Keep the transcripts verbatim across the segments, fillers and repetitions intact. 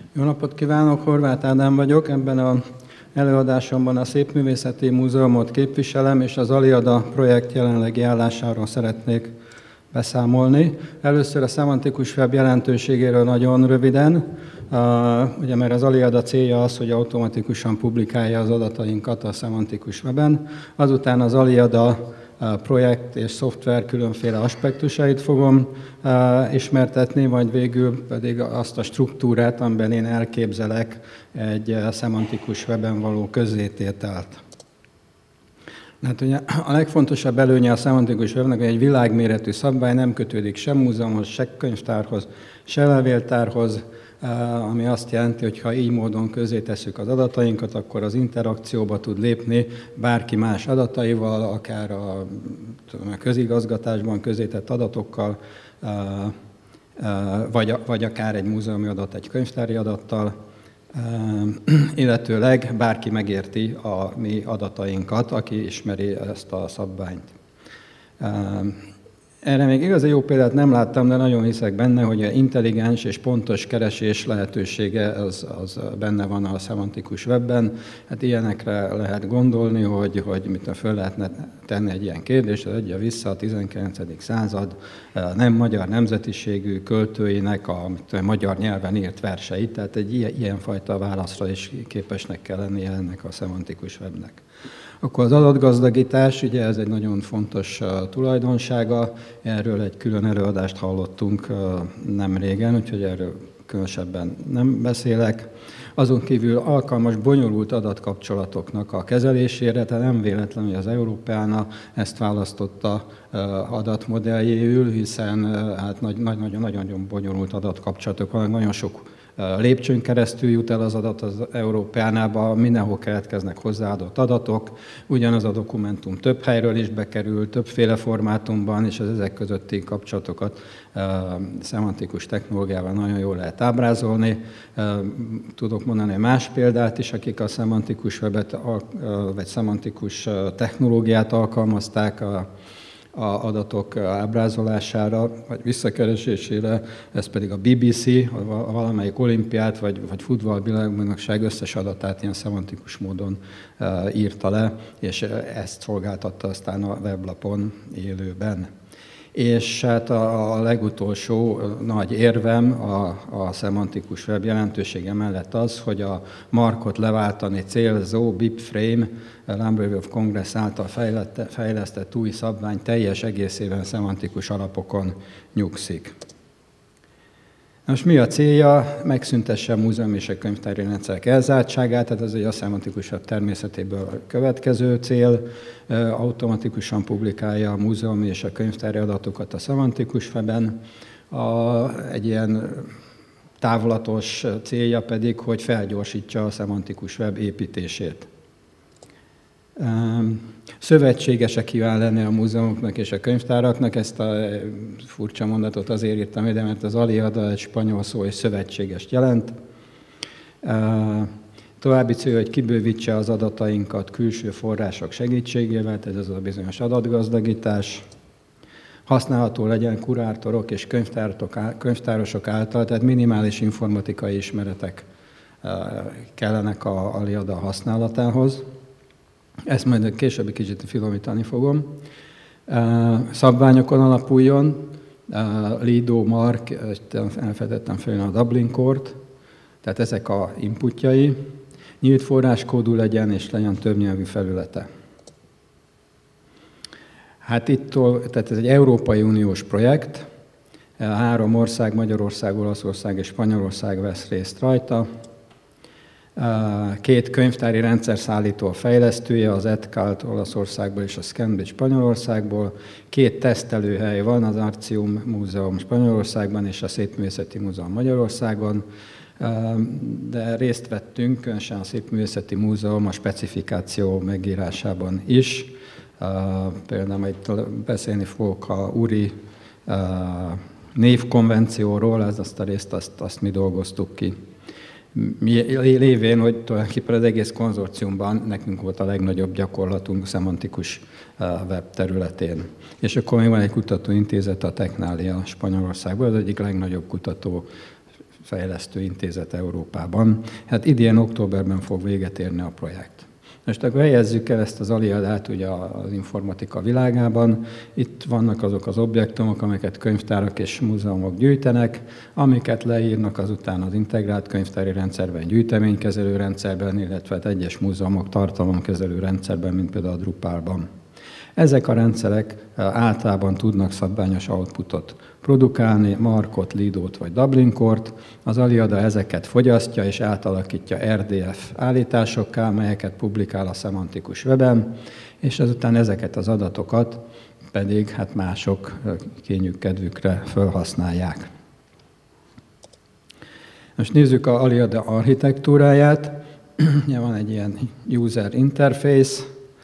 Jó napot kívánok, Horváth Ádám vagyok. Ebben az előadásomban a Szépművészeti Múzeumot képviselem, és az Aliada projekt jelenlegi állásáról szeretnék beszámolni. Először a szemantikus web jelentőségéről nagyon röviden. Uh, ugye, mert az Aliada célja az, hogy automatikusan publikálja az adatainkat a szemantikus weben. Azután az Aliada projekt és szoftver különféle aspektusait fogom uh, ismertetni, vagy végül pedig azt a struktúrát, amiben én elképzelek egy uh, szemantikus weben való közzétételt. Hát ugye a legfontosabb előnye a szemantikus webnek, hogy egy világméretű szabvány nem kötődik sem múzeumhoz, se könyvtárhoz, se levéltárhoz, ami azt jelenti, hogy ha így módon közzétesszük az adatainkat, akkor az interakcióba tud lépni bárki más adataival, akár a, tudom, a közigazgatásban közzétett adatokkal, vagy, vagy akár egy múzeumi adat, egy könyvtári adattal, illetőleg bárki megérti a mi adatainkat, aki ismeri ezt a szabványt. Erre még igazán jó példát nem láttam, de nagyon hiszek benne, hogy a intelligens és pontos keresés lehetősége az, az benne van a szemantikus webben. Hát ilyenekre lehet gondolni, hogy, hogy mit föl lehetne tenni egy ilyen kérdést, az adja vissza a tizenkilencedik század nem magyar nemzetiségű költőinek a, a magyar nyelven írt verseit, tehát egy ilyen, ilyenfajta válaszra is képesnek kell lennie ennek a szemantikus webnek. Akkor az adatgazdagítás, ugye ez egy nagyon fontos uh, tulajdonsága, erről egy külön előadást hallottunk uh, nem régen, úgyhogy erről különösebben nem beszélek. Azon kívül alkalmas bonyolult adatkapcsolatoknak a kezelésére, tehát nem véletlen, hogy az Európeana ezt választotta uh, adatmodelljéül, hiszen uh, hát nagyon-nagyon bonyolult adatkapcsolatok vannak, nagyon sok lépcsőn keresztül jut el az adat az Európeánába, mindenhol keletkeznek hozzáadott adatok, ugyanaz a dokumentum több helyről is bekerül, többféle formátumban, és az ezek közötti kapcsolatokat uh, szemantikus technológiával nagyon jól lehet ábrázolni. Uh, tudok mondani más példát is, akik a szemantikus webet, uh, vagy szemantikus uh, technológiát alkalmazták a a adatok ábrázolására, vagy visszakeresésére, ez pedig a bé bé cé, valamelyik olimpiát, vagy, vagy futballvilágbajnokság összes adatát ilyen szemantikus módon uh, írta le, és ezt szolgáltatta aztán a weblapon élőben. És hát a, a legutolsó nagy érvem a, a szemantikus web jelentősége mellett az, hogy a markot leváltani célzó BibFrame, a Library of Congress által fejlesztett, fejlesztett új szabvány teljes egészében szemantikus alapokon nyugszik. Most mi a célja? Megszüntesse a múzeum és a könyvtári rendszerek elzártságát, tehát ez a szemantikus web természetéből a következő cél. Automatikusan publikálja a múzeumi és a könyvtári adatokat a szemantikus weben. A, egy ilyen távlatos célja pedig, hogy felgyorsítsa a szemantikus web építését. Szövetségesek kíván lenni a múzeumoknak és a könyvtáraknak, ezt a furcsa mondatot azért írtam ide, mert az Aliada egy spanyol szó és szövetségest jelent. További cél, hogy kibővítse az adatainkat külső források segítségével, tehát ez a bizonyos adatgazdagítás. Használható legyen kurátorok és könyvtárosok által, tehát minimális informatikai ismeretek kellenek a Aliada használatához. Ezt majd később kicsit finomítani fogom. Szabványokon alapuljon, Lido, Mark, elfedettem fel a Dublin Court, tehát ezek a inputjai. Nyílt forráskódú legyen, és legyen többnyelvű felülete. Hát itt, tehát ez egy Európai Uniós projekt, három ország, Magyarország, Olaszország és Spanyolország vesz részt rajta. Két könyvtári rendszerszállító fejlesztője, az EdCalt Olaszországból és a Scanbridge Spanyolországból. Két tesztelőhely van, az Artium Múzeum Spanyolországban és a Szépművészeti Múzeum Magyarországon, de részt vettünk, különösen a Szépművészeti Múzeum a specifikáció megírásában is. Például itt beszélni fogok a URI névkonvencióról, ez azt a részt azt, azt mi dolgoztuk ki. Mi lévén, hogy tulajdonképpen az egész konzorciumban nekünk volt a legnagyobb gyakorlatunk szemantikus web területén. És akkor még van egy kutatóintézet, a Technália Spanyolországban, az egyik legnagyobb kutató Fejlesztő Intézet Európában. Hát idén októberben fog véget érni a projekt. Most akkor helyezzük el ezt az aliadát ugye az informatika világában. Itt vannak azok az objektumok, amiket könyvtárak és múzeumok gyűjtenek, amiket leírnak azután az integrált könyvtári rendszerben, gyűjteménykezelő rendszerben, illetve egyes múzeumok tartalomkezelő rendszerben, mint például a Drupalban. Ezek a rendszerek általában tudnak szabványos outputot produkálni, markot, lidót vagy dublinkort. Az Aliada ezeket fogyasztja és átalakítja er dé ef állításokká, melyeket publikál a szemantikus weben, és azután ezeket az adatokat pedig hát mások kényük kedvükre felhasználják. Most nézzük a Aliada architektúráját. Van egy ilyen user interface,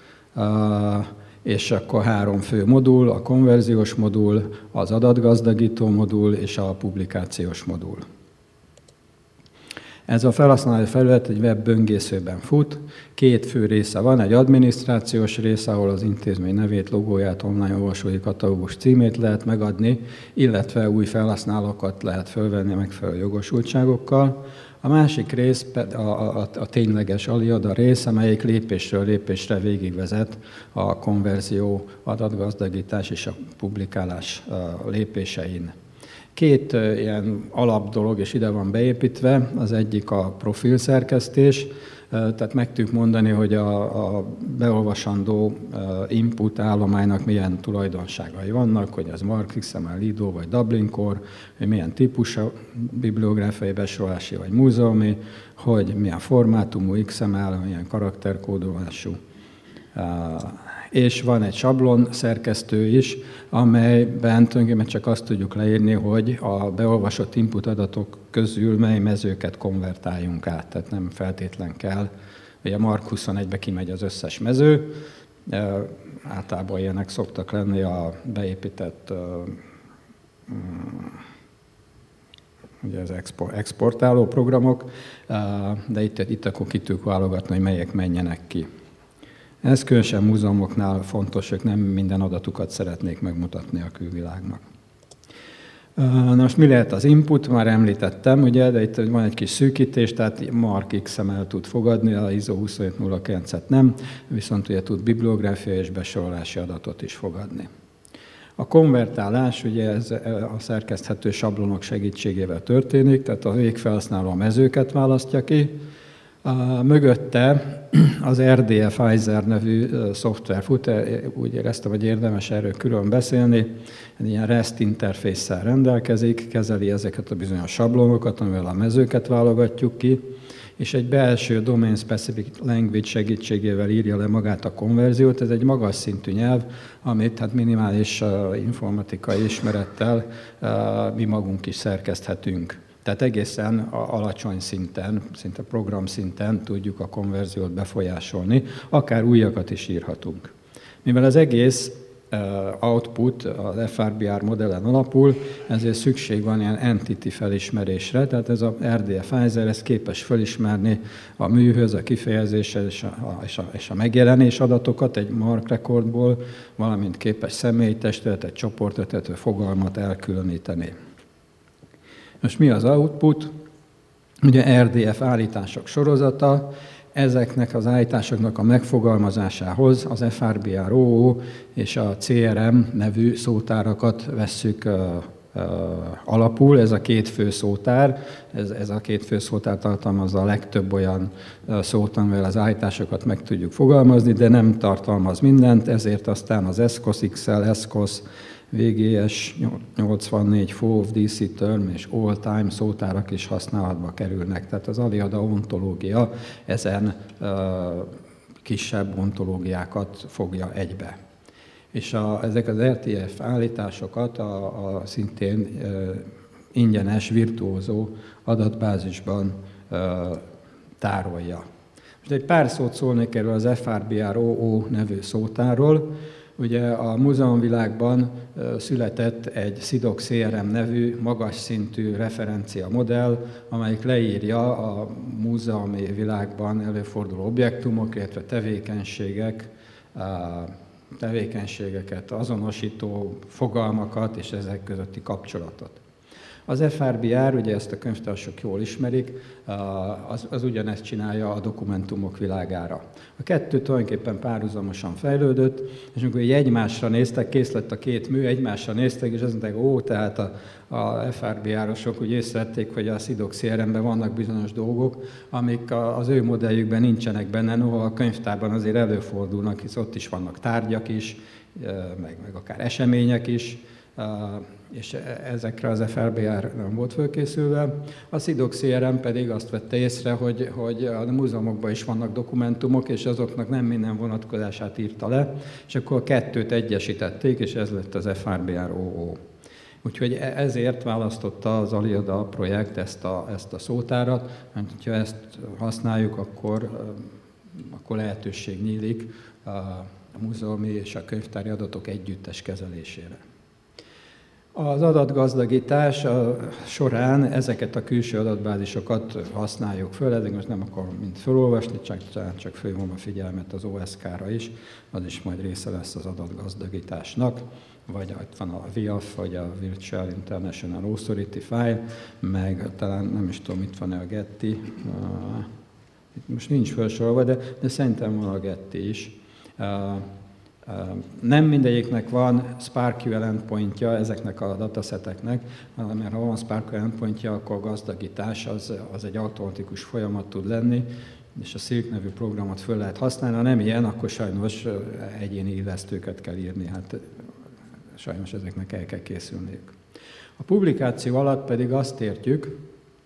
és akkor három fő modul, a konverziós modul, az adatgazdagító modul és a publikációs modul. Ez a felhasználói felület egy web böngészőben fut, két fő része van, egy adminisztrációs része, ahol az intézmény nevét, logóját, online olvasói katalógus címét lehet megadni, illetve új felhasználókat lehet fölvenni megfelelő jogosultságokkal. A másik rész a, a, a tényleges Aliada rész, amelyik lépésről lépésre végigvezet a konverzió, adatgazdagítás és a publikálás lépésein. Két ilyen alapdolog is ide van beépítve, az egyik a profilszerkesztés, tehát meg tudjuk mondani, hogy a, a beolvasandó input állománynak milyen tulajdonságai vannak, hogy ez mark, iksz em el, lidó vagy dublinkor, hogy milyen típusú bibliográfiai besorolási vagy múzeumi, hogy milyen formátumú iksz em el, milyen karakterkódolású. És van egy sablon szerkesztő is, amelyben tulajdonképpen csak azt tudjuk leírni, hogy a beolvasott input adatok közül mely mezőket konvertáljunk át. Tehát nem feltétlen kell, hogy a mark huszonegybe kimegy az összes mező. Általában ilyenek szoktak lenni a beépített ugye az exportáló programok, de itt, itt akkor ki tudjuk válogatni, hogy melyek menjenek ki. Ez különösen múzeumoknál fontos, hogy nem minden adatukat szeretnék megmutatni a külvilágnak. Na most mi lehet az input? Már említettem, ugye, de itt van egy kis szűkítés, tehát mark iksz em el tud fogadni, a i es o huszonöt nulla kilencet nem, viszont ugye tud bibliográfiai és besorolási adatot is fogadni. A konvertálás ugye ez a szerkeszthető sablonok segítségével történik, tehát a végfelhasználó a mezőket választja ki, a mögötte az er dé ef Izer nevű szoftver fut, úgy éreztem, hogy érdemes erről külön beszélni. Egy ilyen REST interfésszel rendelkezik, kezeli ezeket a bizonyos sablonokat, amivel a mezőket válogatjuk ki, és egy belső Domain Specific Language segítségével írja le magát a konverziót. Ez egy magas szintű nyelv, amit hát minimális uh, informatikai ismerettel uh, mi magunk is szerkeszthetünk. Tehát egészen alacsony szinten, szinte program szinten tudjuk a konverziót befolyásolni, akár újakat is írhatunk. Mivel az egész output az ef er bé er modellen alapul, ezért szükség van ilyen entity felismerésre, tehát ez a er dé ef Izer, ez képes felismerni a műhöz, a kifejezéshez és a, és a, és a megjelenés adatokat egy mark recordból, valamint képes személyi testületet, csoportot, fogalmat elkülöníteni. Most mi az output? Ugye er dé ef állítások sorozata, ezeknek az állításoknak a megfogalmazásához az ef er bé er o o és a cé er em nevű szótárakat vesszük uh, uh, alapul. Ez a két fő szótár, ez, ez a két fő szótár tartalmazza a legtöbb olyan uh, szót, amivel az állításokat meg tudjuk fogalmazni, de nem tartalmaz mindent, ezért aztán az eszkos iksz el, eszkos, vé gé es nyolcvannégy, fov, dé cé term és all time szótárak is használatba kerülnek. Tehát az Aliada ontológia ezen uh, kisebb ontológiákat fogja egybe. És a, ezek az er té ef állításokat a, a szintén uh, ingyenes, virtuózó adatbázisban uh, tárolja. Most egy pár szót szólnék erről az ef er bé er o o nevű szótárról. Ugye a múzeumvilágban született egy SIDOC cé er em nevű magas szintű referencia modell, amelyik leírja a múzeumi világban előforduló objektumok, illetve tevékenységek, tevékenységeket azonosító fogalmakat és ezek közötti kapcsolatot. Az ef er bé er, ugye ezt a könyvtársok jól ismerik, az, az ugyanezt csinálja a dokumentumok világára. A kettő tulajdonképpen párhuzamosan fejlődött, és amikor így egymásra néztek, kész lett a két mű, egymásra néztek, és azt mondták, ó, tehát a, a ef er bé er-osok úgy észrevették, hogy a Sidox cé er em-ben vannak bizonyos dolgok, amik az ő modelljükben nincsenek benne, noha a könyvtárban azért előfordulnak, hisz ott is vannak tárgyak is, meg, meg akár események is, és ezekre az ef er bé er nem volt fölkészülve. A Sidox cé er em pedig azt vette észre, hogy, hogy a múzeumokban is vannak dokumentumok, és azoknak nem minden vonatkozását írta le, és akkor a kettőt egyesítették, és ez lett az ef er bé er o o. Úgyhogy ezért választotta az Aliada projekt ezt a, ezt a szótárat, mert ha ezt használjuk, akkor, akkor lehetőség nyílik a múzeumi és a könyvtári adatok együttes kezelésére. Az adatgazdagítás során ezeket a külső adatbázisokat használjuk föl, ezek most nem akarom mind felolvasni, csak, csak fölhívom a figyelmet az o es ká-ra is, az is majd része lesz az adatgazdagításnak, vagy ott van a vé i á ef, vagy a Virtual International Authority File, meg talán nem is tudom, itt van-e a Getty, itt most nincs felsorolva, de, de szerintem van a Getty is. Nem mindegyiknek van SparkQL endpointja ezeknek a dataseteknek, mert ha van SparkQL endpointja, akkor a gazdagítás az, az egy automatikus folyamat tud lenni, és a Silk nevű programot föl lehet használni. Ha nem ilyen, akkor sajnos egyéni illesztőket kell írni, hát sajnos ezeknek el kell készülniük. A publikáció alatt pedig azt értjük,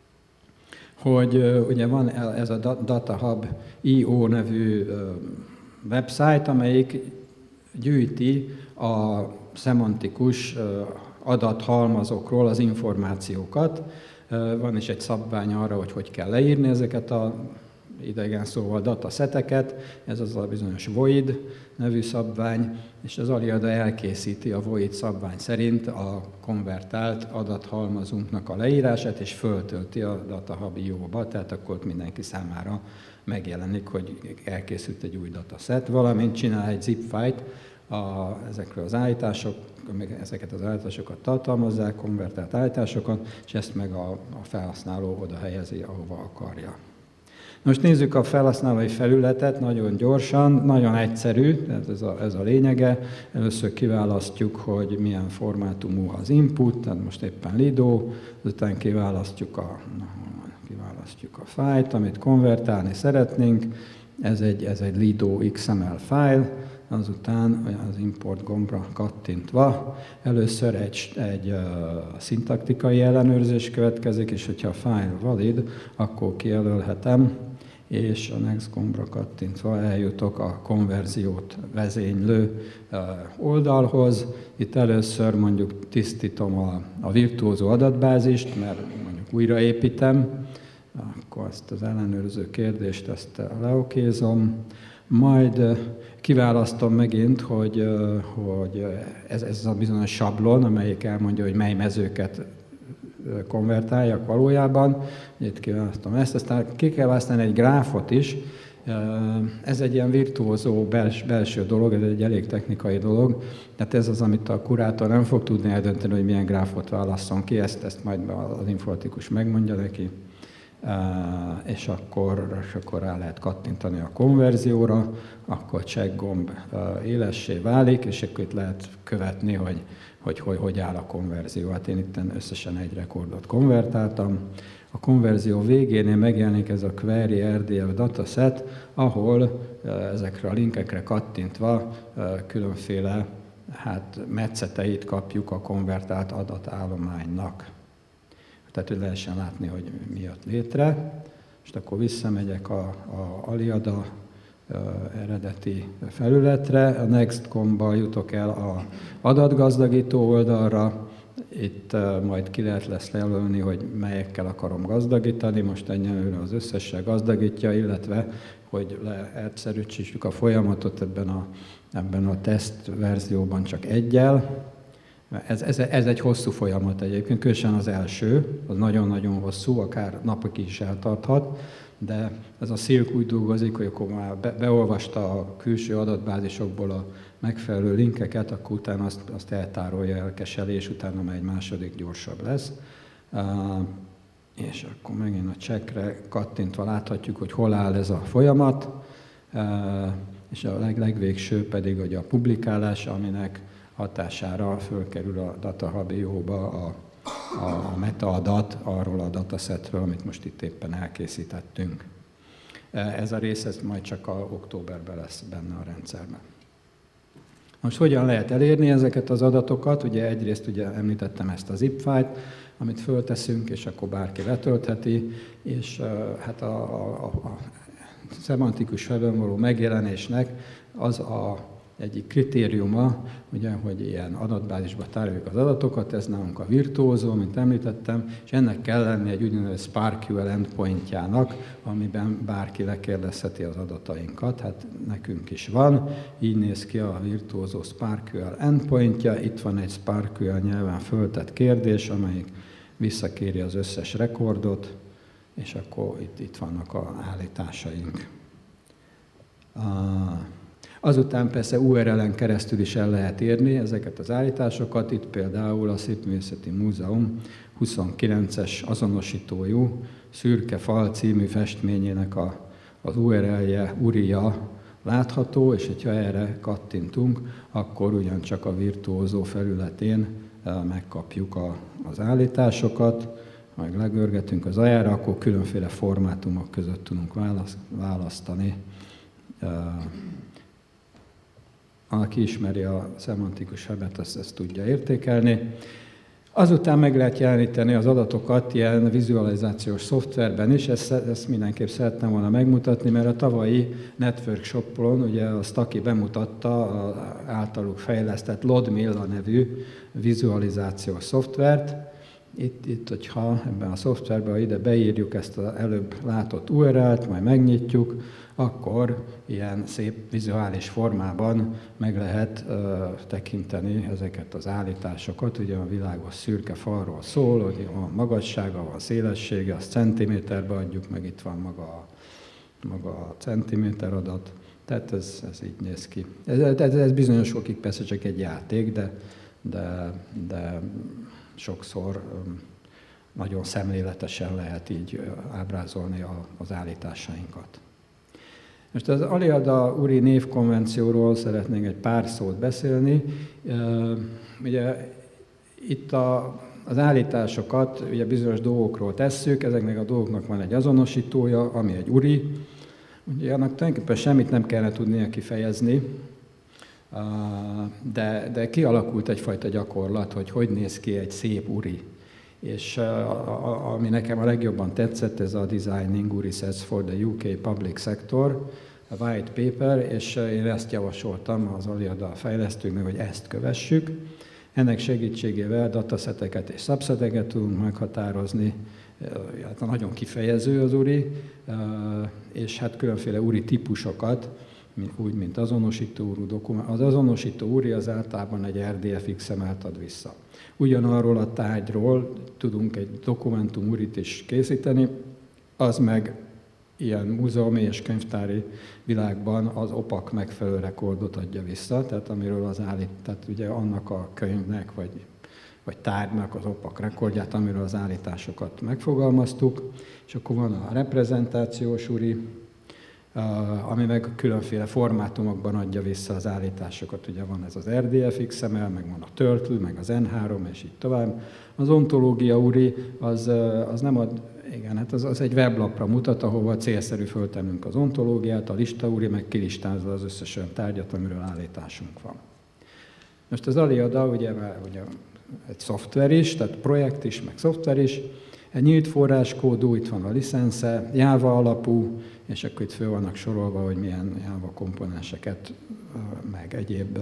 hogy ugye van ez a DataHub pont i o nevű website, amelyik gyűjti a szemantikus adathalmazokról az információkat. Van is egy szabvány arra, hogy hogy kell leírni ezeket a idegen szóval dataseteket, ez az a bizonyos void nevű szabvány, és az Aliada elkészíti a void szabvány szerint a konvertált adathalmazunknak a leírását, és föltölti a DataHub pont i o-ba, tehát akkor ott mindenki számára megjelenik, hogy elkészült egy új dataset, valamint csinál egy zip file-t a, ezekről az állítások, ezeket az állításokat tartalmazzák, konvertált állításokat, és ezt meg a, a felhasználó oda helyezi, ahova akarja. Most nézzük a felhasználói felületet nagyon gyorsan, nagyon egyszerű, tehát ez a, ez a lényege. Először kiválasztjuk, hogy milyen formátumú az input, tehát most éppen Lido, azután kiválasztjuk a, kiválasztjuk a fájlt, amit konvertálni szeretnénk. Ez egy, ez egy Lido iksz em el fájl, azután az import gombra kattintva először egy, egy uh, szintaktikai ellenőrzés következik, és hogyha a file valid, akkor kijelölhetem, és a next gombra kattintva eljutok a konverziót vezénylő uh, oldalhoz. Itt először mondjuk tisztítom a, a virtuózó adatbázist, mert mondjuk újraépítem, akkor ezt az ellenőrző kérdést ezt leokézom, majd kiválasztom megint, hogy, hogy ez, ez a bizonyos sablon, amelyik elmondja, hogy mely mezőket konvertáljak valójában. Itt kiválasztom ezt, aztán ki kell választani egy gráfot is. Ez egy ilyen virtuózó bels, belső dolog, ez egy elég technikai dolog. Tehát ez az, amit a kurátor nem fog tudni eldönteni, hogy milyen gráfot válasszon ki, ezt, ezt majd az informatikus megmondja neki. Uh, és akkor, és akkor rá lehet kattintani a konverzióra, akkor check gomb uh, élessé válik, és akkor itt lehet követni, hogy hogy, hogy hogy áll a konverzió. Hát én itt összesen egy rekordot konvertáltam. A konverzió végénél megjelenik ez a query er dé ef dataset, ahol uh, ezekre a linkekre kattintva uh, különféle hát, metszeteit kapjuk a konvertált adatállománynak. Tehát, hogy lehessen látni, hogy mi jött létre. És akkor visszamegyek a, a Aliada a, eredeti felületre, a next gombba jutok el a adatgazdagító oldalra, itt uh, majd ki lehet lesz jelölni, hogy melyekkel akarom gazdagítani, most egyelőre az összessel gazdagítja, illetve hogy leegyszerűsítsük a folyamatot ebben a, ebben a teszt verzióban csak egyel. Ez, ez, ez egy hosszú folyamat egyébként, különösen az első, az nagyon-nagyon hosszú, akár napokig is eltarthat, de ez a Silk úgy dolgozik, hogy akkor már be, beolvasta a külső adatbázisokból a megfelelő linkeket, akkor utána azt, azt eltárolja elkeseli, és utána már egy második gyorsabb lesz. És akkor megint a checkre kattintva láthatjuk, hogy hol áll ez a folyamat, és a leg, legvégső pedig hogy a publikálás, aminek hatására fölkerül a DataHub i o-ba a, a, a metaadat arról a datasetről, amit most itt éppen elkészítettünk. Ez a rész ez majd csak a októberben lesz benne a rendszerben. Most hogyan lehet elérni ezeket az adatokat? Ugye egyrészt ugye említettem ezt a zip file-t, amit fölteszünk, és akkor bárki letöltheti, és hát a, a, a szemantikus webben való megjelenésnek az a egyik kritériuma, ugye, hogy ilyen adatbázisba tároljuk az adatokat, ez nálunk a Virtuoso, mint említettem, és ennek kell lenni egy úgynevezett SparkQL endpointjának, amiben bárki lekérdezheti az adatainkat. Hát nekünk is van, így néz ki a Virtuoso SparkQL endpointja, itt van egy SparkQL nyelven föltett kérdés, amelyik visszakéri az összes rekordot, és akkor itt, itt vannak az állításaink. Azután persze u er el-en keresztül is el lehet érni ezeket az állításokat. Itt például a Szépművészeti Múzeum huszonkilences azonosítójú Szürke fal című festményének a, az u er el-je, uria látható, és ha erre kattintunk, akkor ugyancsak a Virtuoso felületén megkapjuk a, az állításokat, majd legörgetünk az aljára, akkor különféle formátumok között tudunk választani. Aki ismeri a szemantikus webet, ezt, ezt tudja értékelni. Azután meg lehet jeleníteni az adatokat ilyen vizualizációs szoftverben is, ezt, ezt mindenképp szerettem volna megmutatni, mert a tavalyi Network Shop-on ugye a Staki bemutatta az általuk fejlesztett LodMilla nevű vizualizációs szoftvert. Itt, itt, hogyha ebben a szoftverben, ha ide beírjuk ezt az előbb látott u er el-t, majd megnyitjuk, akkor ilyen szép vizuális formában meg lehet uh, tekinteni ezeket az állításokat. Ugye a világos szürke falról szól, hogy a magassága, a szélessége, azt centiméterbe adjuk, meg itt van maga, maga a centiméter adat. Tehát ez, ez így néz ki. Ez, ez, ez bizonyos okig persze csak egy játék, de, de, de sokszor um, nagyon szemléletesen lehet így ábrázolni a, az állításainkat. Most az Aliada-Uri névkonvencióról szeretnénk egy pár szót beszélni. Ugye itt a, az állításokat ugye bizonyos dolgokról tesszük, ezeknek a dolgoknak van egy azonosítója, ami egy Uri. Ugye annak tulajdonképpen semmit nem kellene tudnia kifejezni, de, de kialakult egyfajta gyakorlat, hogy hogy néz ki egy szép Uri. És ami nekem a legjobban tetszett, ez a Designing Uri Sets for the u ká Public Sector, a white paper, és én ezt javasoltam az Aliada fejlesztőknek, hogy ezt kövessük. Ennek segítségével dataseteket és subseteket tudunk meghatározni, hát nagyon kifejező az Uri, és hát különféle Uri típusokat, úgy, mint azonosító Uri dokument. Az azonosító Uri az általában egy er dé ef iksz em el-t ad vissza. Ugyanarról a tárgyról tudunk egy dokumentum Urit is készíteni, az meg ilyen múzeumi és könyvtári világban az opak megfelelő rekordot adja vissza, tehát amiről az állít, tehát ugye annak a könyvnek vagy, vagy tárgynak az opak rekordját, amiről az állításokat megfogalmaztuk, és akkor van a reprezentációs Uri, ami meg különféle formátumokban adja vissza az állításokat. Ugye van ez az er dé ef iksz em el, meg van a Turtle, meg az en három, és így tovább. Az ontológia Uri az, az nem ad, igen, hát az, az egy weblapra mutat, ahova célszerű föltennünk az ontológiát, a lista Uri meg kilistázza az összes olyan tárgyat, amiről állításunk van. Most az Aliada ugye, ugye egy szoftver is, tehát projekt is, meg szoftver is, egy nyílt forráskódú, itt van a licensze, Java alapú, és akkor itt föl vannak sorolva, hogy milyen Java komponenseket, meg egyéb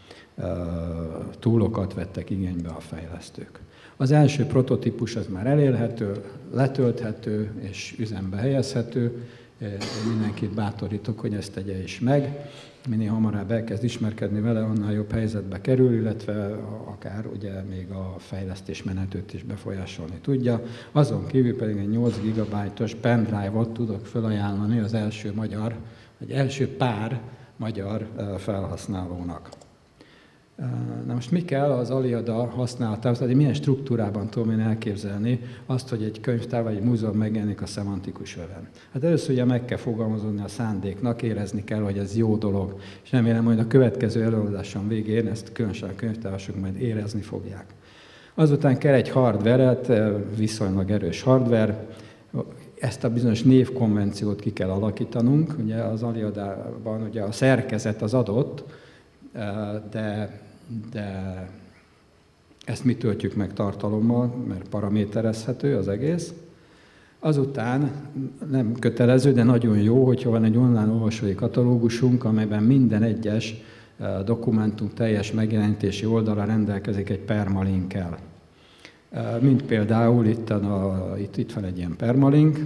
túlokat vettek igénybe a fejlesztők. Az első prototípus az már elérhető, letölthető és üzembe helyezhető. Én mindenkit bátorítok, hogy ezt tegye is meg. Minél hamarabb elkezd ismerkedni vele, annál jobb helyzetbe kerül, illetve akár ugye még a fejlesztés menetőt is befolyásolni tudja. Azon kívül pedig egy nyolc gigabájtos pendrive-ot tudok felajánlani az első magyar, vagy első pár magyar felhasználónak. Na most mi kell az Aliada használatához, tehát milyen struktúrában tudom én elképzelni azt, hogy egy könyvtár vagy egy múzeum megjelenik a szemantikus weben? Hát először ugye meg kell fogalmazni a szándéknak, érezni kell, hogy ez jó dolog, és remélem, hogy a következő előadásom végén ezt különösen a könyvtárosok majd érezni fogják. Azután kell egy hardware-et, viszonylag erős hardware, ezt a bizonyos névkonvenciót ki kell alakítanunk, ugye az Aliadában ugye a szerkezet az adott, de, de ezt mi töltjük meg tartalommal, mert paraméterezhető az egész. Azután nem kötelező, de nagyon jó, hogyha van egy online olvasói katalógusunk, amelyben minden egyes dokumentum teljes megjelenítési oldala rendelkezik egy permalinkkel. Mint például itt, a, itt, itt van egy ilyen permalink.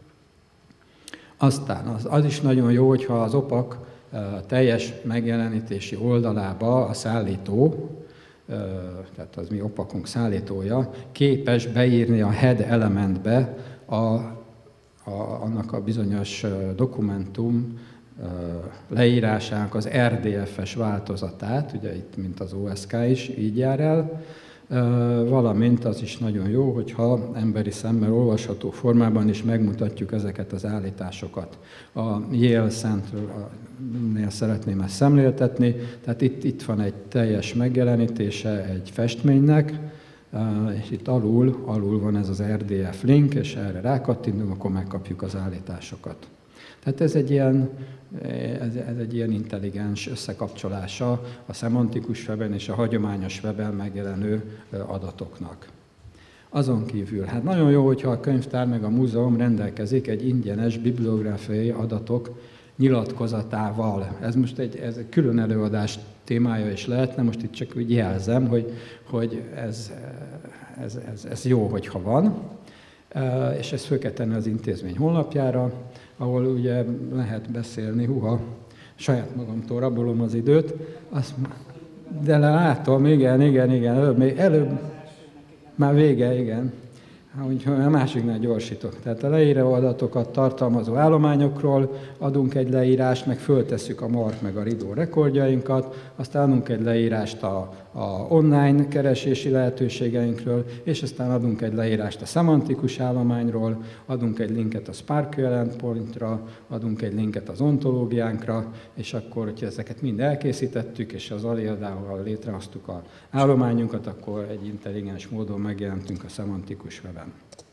Aztán az, az is nagyon jó, hogyha az opak teljes megjelenítési oldalába a szállító, tehát az mi opakunk szállítója, képes beírni a head elementbe a, a, annak a bizonyos dokumentum leírásának az er dé ef-es változatát, ugye itt, mint az o es ká is így jár el, valamint az is nagyon jó, hogyha emberi szemmel olvasható formában is megmutatjuk ezeket az állításokat. A Yale Central-nél szeretném ezt szemléltetni, tehát itt, itt van egy teljes megjelenítése egy festménynek, és itt alul, alul van ez az er dé ef link, és erre rákattintunk, akkor megkapjuk az állításokat. Tehát ez egy ilyen, ez, ez egy ilyen intelligens összekapcsolása a szemantikus weben és a hagyományos weben megjelenő adatoknak. Azon kívül, hát nagyon jó, hogyha a könyvtár meg a múzeum rendelkezik egy ingyenes bibliográfiai adatok nyilatkozatával. Ez most egy, ez egy külön előadás témája is lehetne, most itt csak úgy jelzem, hogy, hogy ez, ez, ez, ez jó, hogyha van, és ezt föl kell tenni az intézmény honlapjára, ahol ugye lehet beszélni, huha, saját magamtól rabolom az időt, azt, de látom, igen, igen, igen, előbb, még előbb, már vége, igen, úgyhogy a másiknál gyorsítok. Tehát a leíró adatokat tartalmazó állományokról adunk egy leírást, meg föltesszük a mark meg a ridó rekordjainkat, aztán adunk egy leírást a, a online keresési lehetőségeinkről, és aztán adunk egy leírást a szemantikus állományról, adunk egy linket a SPARQL endpointra, adunk egy linket az ontológiánkra, és akkor, hogyha ezeket mind elkészítettük, és az Aliadával létrehoztuk az állományunkat, akkor egy intelligens módon megjelentünk a szemantikus weben.